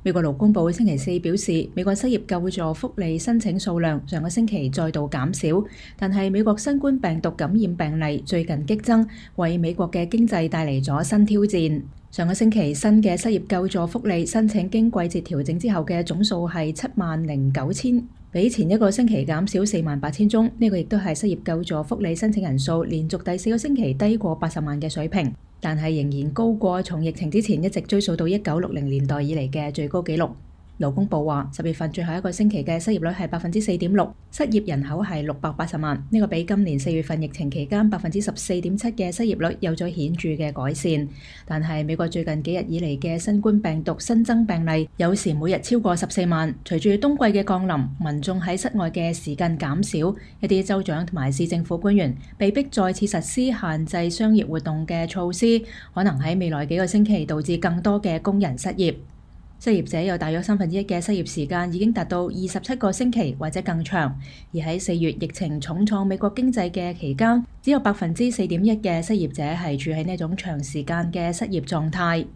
美國勞工部星期四表示，美國失業救助福利申請數量上個星期再度減少，但係美國新冠病毒感染病例最近激增，為美國嘅經濟帶嚟咗新挑戰。上個星期新嘅失業救助福利申請經季節調整之後嘅總數係79000，比前一個星期減少48000宗。呢個亦都係失業救助福利申請人數連續第4個星期低過80萬嘅水平，但係仍然高過從疫情之前一直追溯到1960年代以嚟嘅最高紀錄。勞工部話10月份最後一個星期嘅失業率係4.6%，失業人口係680萬，呢個比今年4月份疫情期間14.7%嘅失業率有咗顯著嘅改善。但係美國最近幾日以嚟嘅新冠病毒新增病例有時每日超過14萬，隨住冬季嘅降臨，民眾喺室外嘅時間減少，一啲州長同埋市政府官員被迫再次實施限制商業活動嘅措施，可能喺未來幾個星期導致更多嘅工人失業。失業者有大約1/3嘅失業時間已經達到27個星期或者更長，而喺4月疫情重創美國經濟嘅期間，只有4.1%嘅失業者係處喺呢種長時間嘅失業狀態。